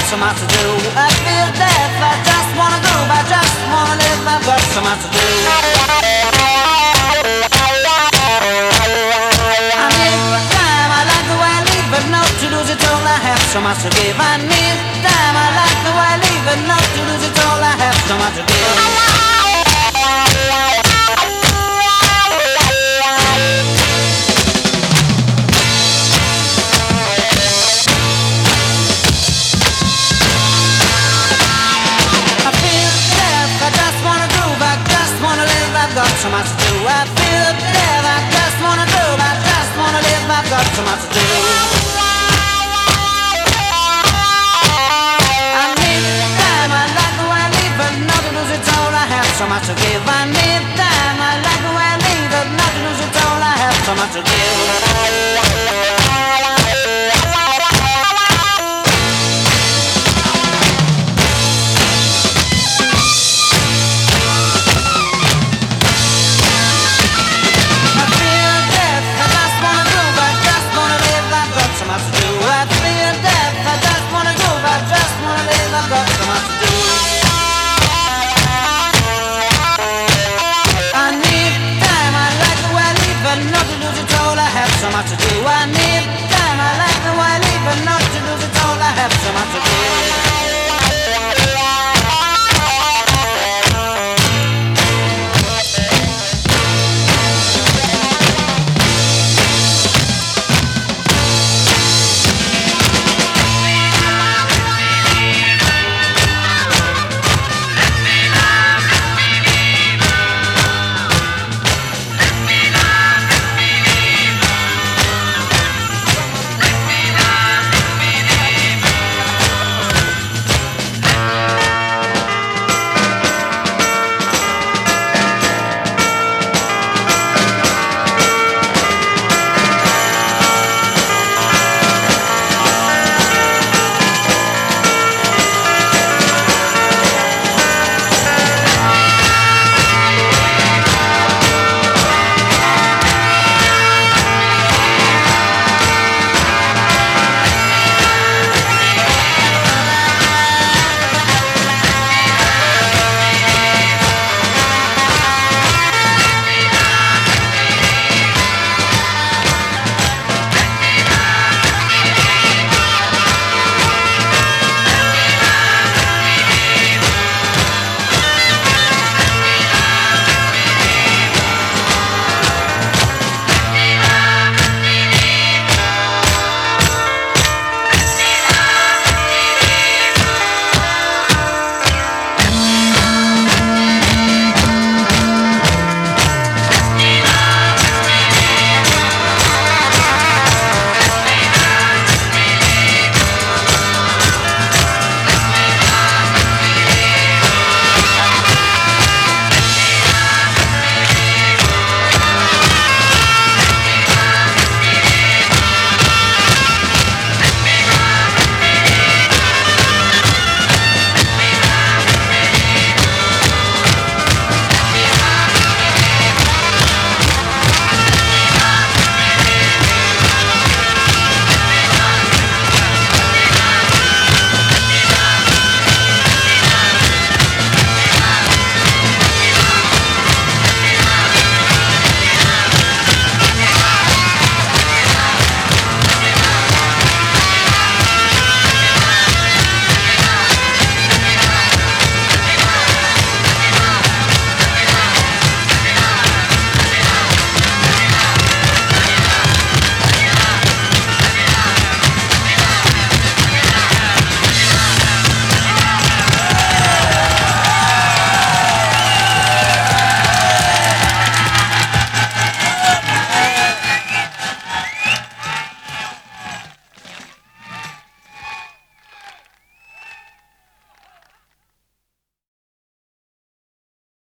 so much to do. I feel death, I just wanna groove, I just wanna live, I've got so much to do. I need time, I like the way I live, but not to lose it all, I have so much to give. I need time, I like the way I live, but not to lose it all, I have so much to give. So much to do, I feel